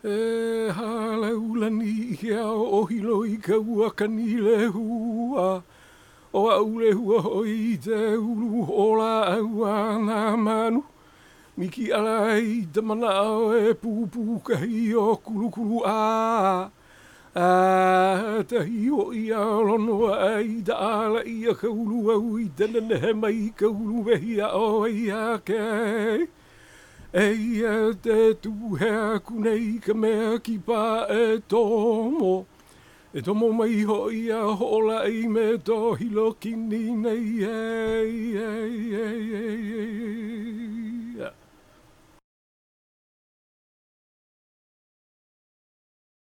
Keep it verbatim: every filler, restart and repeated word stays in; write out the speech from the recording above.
E hala ulani ia o hilo I ka ua kanile hua. O a ule hua hoi te ulu ola aua ngā manu. Miki ala I te mana o e pūpū kahi o kulu kulu a. A tahi o ia lono ai da ala ia ka ulu au I tena nehe mai ka ulu vehi a o ia kei. Eia te tuhe kunei ka mea ki pā e tomo. E tomo mai ho ia hola I me to hilo kini nei ei ei ei ei ei ei.